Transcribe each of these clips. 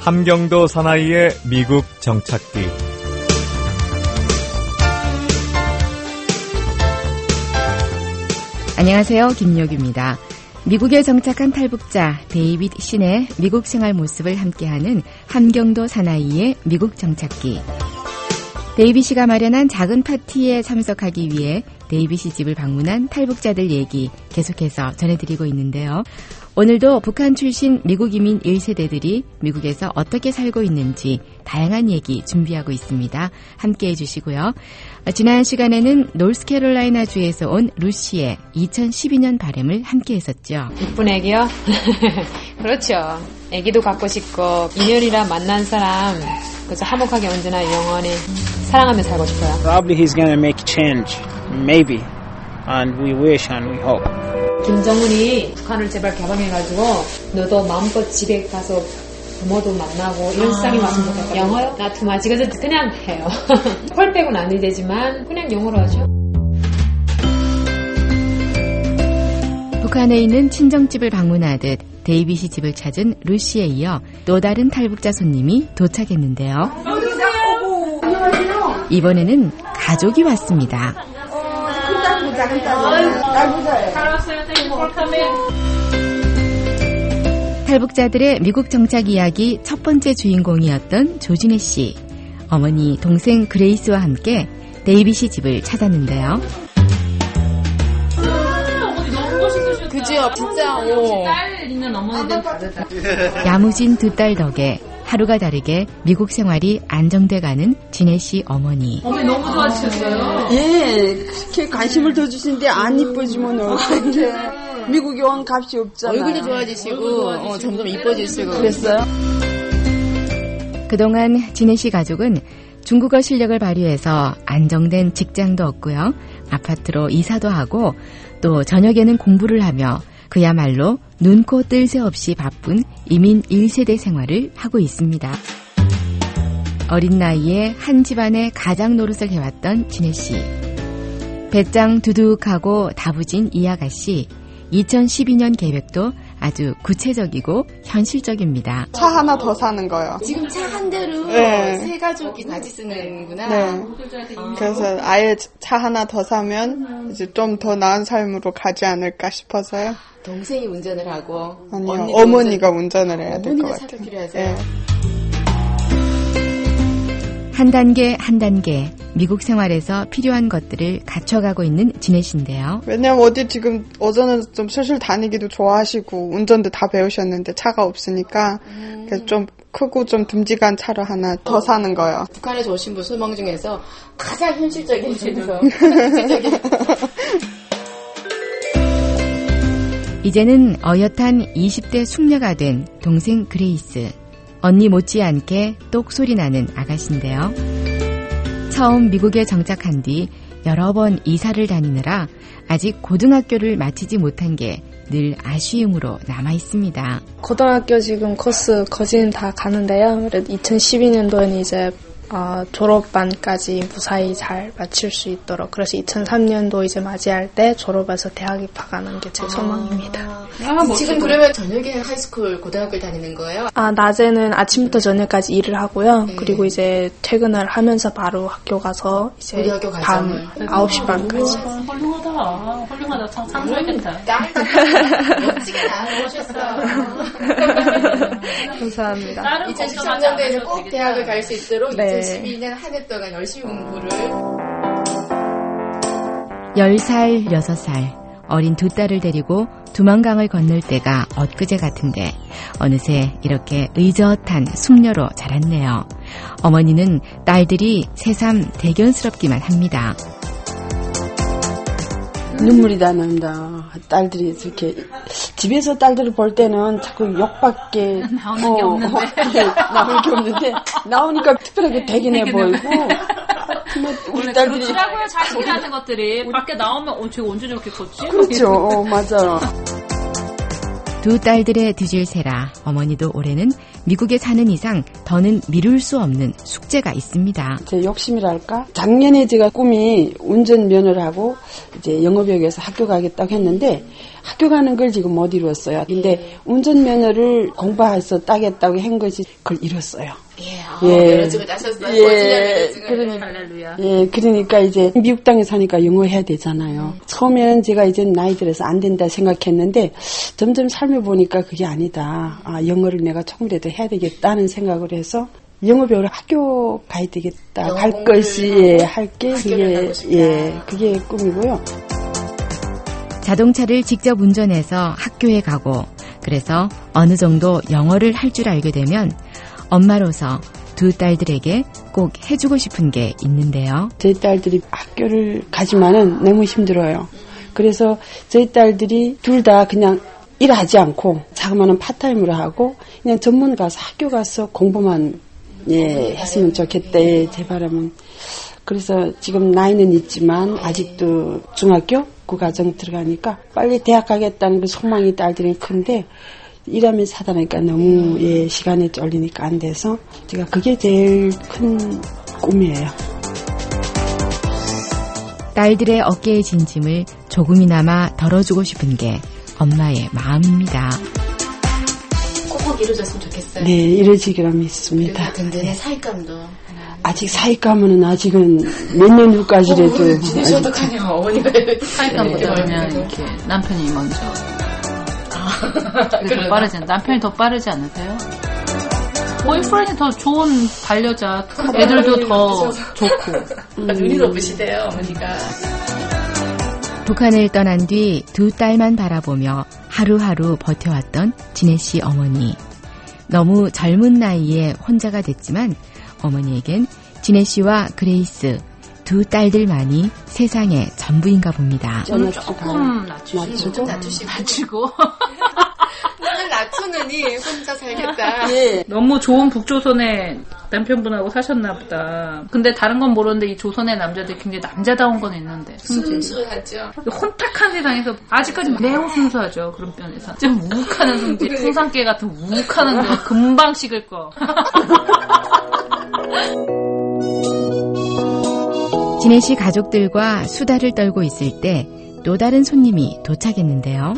함경도 사나이의 미국 정착기. 안녕하세요. 김유옥입니다. 미국에 정착한 탈북자 데이빗 신의 미국 생활 모습을 함께하는 함경도 사나이의 미국 정착기. 데이빗 씨가 마련한 작은 파티에 참석하기 위해 데이빗 씨 집을 방문한 탈북자들 얘기 계속해서 전해드리고 있는데요. 오늘도 북한 출신 미국 이민 1세대들이 미국에서 어떻게 살고 있는지 다양한 얘기 준비하고 있습니다. 함께해 주시고요. 지난 시간에는 노스캐롤라이나 주에서 온 루시의 2012년 바램을 함께했었죠. 이쁜 애기요? 그렇죠. 애기도 갖고 싶고 인연이라 만난 사람 그래서 화목하게 언제나 영원히 사랑하며 살고 싶어요. Probably he's gonna make a change. Maybe. And we wish and we hope. 김정은이 북한을 제발 개방해가지고 너도 마음껏 집에 가서 부모도 만나고 이런 세상이 왔으면 좋겠다. 영어요? 나 투마치. 그래서 그냥 해요. 펄 빼고는 안 되지만 그냥 영어로 하죠. 북한에 있는 친정집을 방문하듯 데이빗이 집을 찾은 루시에 이어 또 다른 탈북자 손님이 도착했는데요. 이번에는 가족이 왔습니다. 탈북자들의 미국 정착 이야기 첫 번째 주인공이었던 조진혜 씨. 어머니, 동생 그레이스와 함께 데이빗이 집을 찾았는데요. 그죠? 진짜 딸 있는 어머니들 다르다. 야무진 두 딸 덕에 하루가 다르게 미국 생활이 안정돼가는 진혜 씨 어머니. 어머니 너무 좋아지셨어요? 예, 그렇게 관심을 더 주시는데 안 이뻐지면 어떡해. 미국에 온 값이 없잖아요. 얼굴도 좋아지시고 점점 이뻐지시고 그랬어요? 그동안 진혜 씨 가족은 중국어 실력을 발휘해서 안정된 직장도 얻고요. 아파트로 이사도 하고 또 저녁에는 공부를 하며 그야말로 눈코 뜰 새 없이 바쁜 이민 1세대 생활을 하고 있습니다. 어린 나이에 한 집안의 가장 노릇을 해왔던 진혜 씨. 배짱 두둑하고 다부진 이 아가씨. 2012년 계획도 아주 구체적이고 현실적입니다. 차 하나 더 사는 거요. 지금 차 한 대로 네. 세 가족이 같이 쓰는구나. 네. 그래서 아예 차 하나 더 사면 이제 좀 더 나은 삶으로 가지 않을까 싶어서요. 동생이 운전을 하고 아니요, 어머니가 운전을 해야 될 것 어머니가 차도 같아요. 필요하죠. 네. 한 단계 한 단계 미국 생활에서 필요한 것들을 갖춰가고 있는 진혜 씨인데요. 왜냐면 어디 지금 오전에 좀 슬슬 다니기도 좋아하시고 운전도 다 배우셨는데 차가 없으니까 그래서 좀 크고 좀 듬직한 차를 하나 더 사는 거예요. 북한에서 오신 분 소망 중에서 가장 현실적인 이제는 어엿한 20대 숙녀가 된 동생 그레이스. 언니 못지않게 똑소리 나는 아가씨인데요. 처음 미국에 정착한 뒤 여러 번 이사를 다니느라 아직 고등학교를 마치지 못한 게 늘 아쉬움으로 남아있습니다. 고등학교 지금 코스 거진 다 가는데요. 그래도 2012년도에는 이제 졸업반까지 무사히 잘 마칠 수 있도록 그래서 2003년도 이제 맞이할 때 졸업해서 대학 입학하는 게 제 소망입니다. 지금 그러면 저녁에 하이스쿨 고등학교를 다니는 거예요? 낮에는 아침부터 저녁까지 일을 하고요. 네. 그리고 이제 퇴근을 하면서 바로 학교 가서 이제 밤 9시 반까지. 훌륭하다. 창조했겠다. 멋지게 나오셨어요. 감사합니다. 2013년도에는 꼭 대학을 갈 수 있도록 네. 2012년 한 해 동안 열심히 공부를 10살, 6살 어린 두 딸을 데리고 두만강을 건널 때가 엊그제 같은데 어느새 이렇게 의젓한 숙녀로 자랐네요. 어머니는 딸들이 새삼 대견스럽기만 합니다. 눈물이 다 난다. 딸들이 이렇게 집에서 딸들을 볼 때는 자꾸 욕밖에 나오는 게 없는데 나오니까 특별하게 대견해 보이고 우리 딸들이 그렇더라고요. 자식이라는 것들이 밖에 나오면 쟤가 언제 저렇게 컸지? 그렇죠. 맞아. 두 딸들의 뒤질세라 어머니도 올해는 미국에 사는 이상 더는 미룰 수 없는 숙제가 있습니다. 제 욕심이랄까? 작년에 제가 꿈이 운전면허를 하고 이제 영어배우에서 학교 가겠다고 했는데 학교 가는 걸 지금 못 이뤘어요. 근데 운전면허를 공부해서 따겠다고 한 것이 그걸 이뤘어요. 면허증을 따셨어요. 그러니까 이제 미국 땅에 사니까 영어 해야 되잖아요. 처음에는 제가 이제 나이 들어서 안 된다 생각했는데 점점 삶을 보니까 그게 아니다. 영어를 내가 조금이라도 해야 되겠다는 생각을 해서 영어 배우러 학교 가야 되겠다. 할 것이 할게 그게 꿈이고요. 자동차를 직접 운전해서 학교에 가고 그래서 어느 정도 영어를 할 줄 알게 되면 엄마로서 두 딸들에게 꼭 해주고 싶은 게 있는데요. 저희 딸들이 학교를 가지만은 너무 힘들어요. 그래서 저희 딸들이 둘 다 그냥 일하지 않고 자그마한 파타임으로 하고 그냥 전문 가서 학교 가서 공부만 했으면 좋겠대 제 바람은. 그래서 지금 나이는 있지만 아직도 중학교 그 과정 들어가니까 빨리 대학 가겠다는 그 소망이 딸들이 큰데 일하면 사다니까 너무 시간에 쫄리니까 안 돼서 제가 그게 제일 큰 꿈이에요. 딸들의 어깨에 진 짐을 조금이나마 덜어주고 싶은 게 엄마의 마음입니다. 꼭 이루어졌으면 좋겠어요. 네, 이루어지기로 믿습니다. 든든한 사익감도. 아직 사익감은 아직은 몇 년 후까지라도. 진짜 어떡하냐, 어머니가. 사익감보다 그러면 이렇게 남편이 먼저. 더 빠르지 남편이 더 빠르지 않으세요? 보이프렌이 더 좋은 반려자, 애들도 더 좋고. 눈이 높으시대요, 어머니가. 북한을 떠난 뒤 두 딸만 바라보며 하루하루 버텨왔던 지네씨 어머니. 너무 젊은 나이에 혼자가 됐지만 어머니에겐 지네씨와 그레이스 두 딸들만이 세상의 전부인가 봅니다. 저는 조금 낮추시고 나는 낮추느니 혼자 살겠다. 너무 좋은 북조선의 남편분하고 사셨나 보다. 근데 다른 건 모르는데 이 조선의 남자들 굉장히 남자다운 건 있는데 순수하죠. 혼탁한 세상에서 아직까지 매우 순수하죠. 그런 면에서 좀 우욱하는 성질, 풍산깨 같은 우욱하는 거 금방 식을 거. 지네씨 가족들과 수다를 떨고 있을 때 또 다른 손님이 도착했는데요.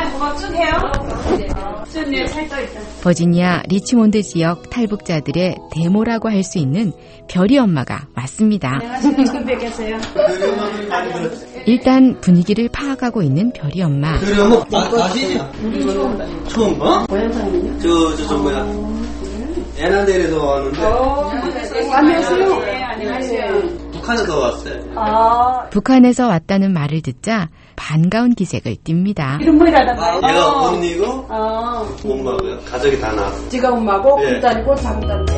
버지니아 리치몬드 지역 탈북자들의 데모라고 할 수 있는 별이 엄마가 왔습니다. 일단 분위기를 파악하고 있는 별이 엄마. 별이 엄마 아시냐? 처음 봐? 고향 사람이요? 저 뭐야? 애나델에서 왔는데. 안녕하세요. 네, 안녕하세요. 북한에서 왔어요. 북한에서 왔다는 말을 듣자 반가운 기색을 띱니다. 이름 뭐라던가요? 얘가 언니고 엄마고요. 가족이 다 나왔어요. 지가 엄마고 예. 큰 딸이고 작은 딸인데.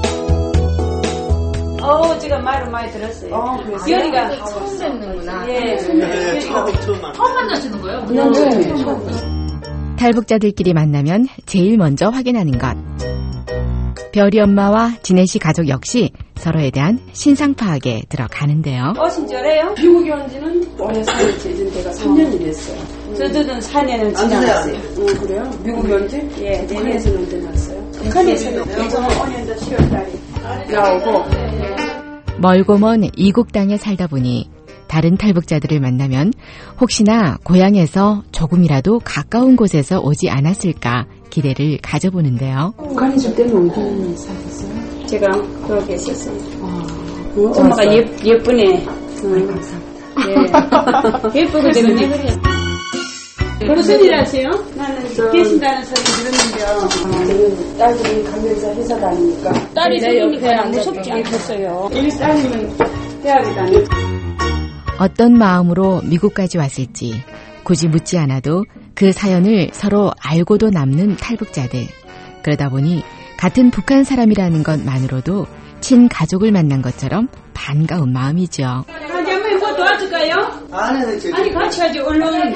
제가 말을 많이 들었어요. 그래서 기현이가 처음 뵙는구나. 처음 만나시는 거예요? 탈북자들끼리 만나면 제일 먼저 확인하는 것. 별이 엄마와 지네씨 가족 역시 서로에 대한 신상 파악에 들어가는데요. 오신 지 오래요? 미국에 온 지는 오래 살았지. 이제 내가 3년이 됐어요. 저들은 4년을 지나갔어요. 그래요? 미국에 온 지? 예, 북한에서는 언제 났어요? 북한에서는 이번 5년도 10월달에 나오고. 멀고 먼 이국 땅에 살다 보니 다른 탈북자들을 만나면 혹시나 고향에서 조금이라도 가까운 곳에서 오지 않았을까 기대를 가져보는데요. 북한에 있을 때는 어디 사셨어요? 제가 거기 있었어요. 엄마가 예쁘네. 감사합니다. 예. 예쁘고 되겠네, 그래. 무슨 일 하세요? 나는 계신다는 소리 들었는데요. 저는 딸들이 가면서 회사 다니니까. 딸이 생기니까 무섭지 않겠어요. 일 딸이면 대학에 다녀. 어떤 마음으로 미국까지 왔을지 굳이 묻지 않아도 그 사연을 서로 알고도 남는 탈북자들. 그러다 보니 같은 북한 사람이라는 것만으로도 친가족을 만난 것처럼 반가운 마음이죠. 한번 뭐 도와줄까요? 아니 같이 하지 얼른.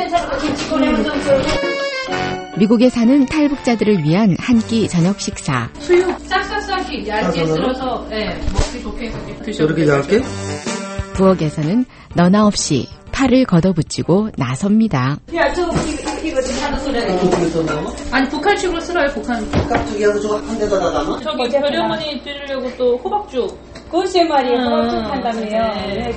미국에 사는 탈북자들을 위한 한 끼 저녁 식사. 수육 싹싹싹이 얇게 썰어서 먹기 좋게 드셔보세요. 이렇게 얇게? 부엌에서는 너나 없이 팔을 걷어붙이고 나섭니다. 야, 이거 이거 좀 하는 소리. 아니 북한식으로 쓸어요. 북한. 깍두기 하고 저거 한 대다 담아? 저기 별이 어머니 드리려고 또 호박죽. 글쎄 말이에요. 호박죽 한다며요. 네.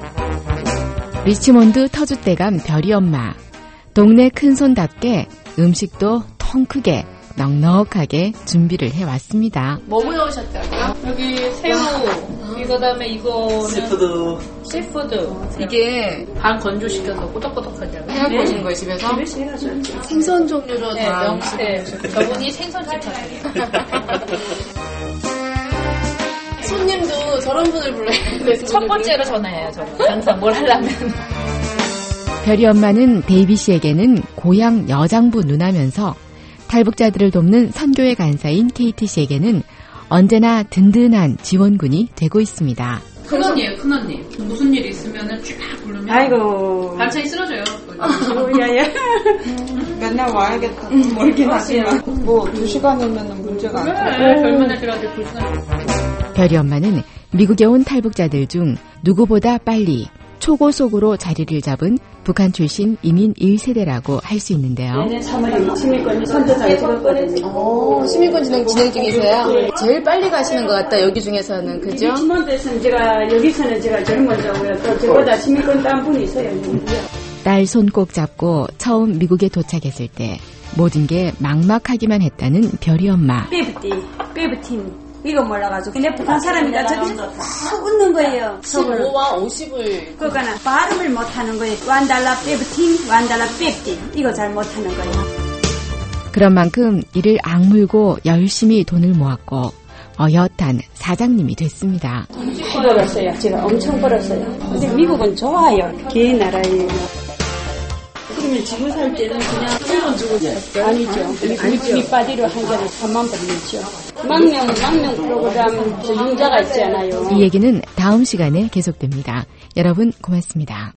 리치몬드 터줏대감 별이 엄마. 동네 큰손답게 음식도 통 크게 넉넉하게 준비를 해왔습니다. 뭐 넣으셨다고요? 여기 새우, 이거 다음에 이거는 시푸드. 이게 반 건조시켜서 꼬덕꼬덕하게 해갖고 오시는 거예요, 집에서? 생선 종류로 네, 다 명태. 저분이 생선집 하세요. 손님도 저런 분을 불러야 첫 번째로 전화해요, 저는. 항상 뭘 하려면. 별이 엄마는 데이비 씨에게는 고향 여장부 누나면서 탈북자들을 돕는 선교회 간사인 케이티 씨에게는 언제나 든든한 지원군이 되고 있습니다. 큰언니예요, 큰언니. 무슨 일 있으면은 쫙 부르면 아이고. 반찬이 쓰러져요. 야야. 맨날 와야겠다. 멀긴 하지만. 뭐 2시간이면 문제가 안 돼. 네, 얼마나 필요하게 2시간. 별이 엄마는 미국에 온 탈북자들 중 누구보다 빨리 초고속으로 자리를 잡은 북한 출신 이민 1세대라고 할 수 있는데요. 내년 3월에 시민권 선조사를 찍었거든요. 시민권 진행 중이세요? 제일 빨리 가시는 것 같다, 여기 중에서는, 그죠? 리치몬드에서는 여기서는 제가 제일 먼저고요. 또 저보다 시민권 딴 분이 있어요. 딸 손 꼭 잡고 처음 미국에 도착했을 때 모든 게 막막하기만 했다는 별이 엄마. 빼부팀. 이거 몰라가지고. 근데 북한 사람이니까 저기서 막 웃는 거예요. 15와 50을. 그거는 발음을 못하는 거예요. 완달라 빼부팀, 완달라 빼부팀. 이거 잘 못하는 거예요. 그런 만큼 이를 악물고 열심히 돈을 모았고 어엿한 사장님이 됐습니다. 벌었어요. 제가 엄청 벌었어요. 근데 미국은 좋아요. 개 나라예요. 그러면 지금 살 때는 그냥 1원 주고 아니죠. 우리 바디로 한 개를 3만 벌리죠. 망명 프로그램 융자가 있잖아요. 이 얘기는 다음 시간에 계속됩니다. 여러분 고맙습니다.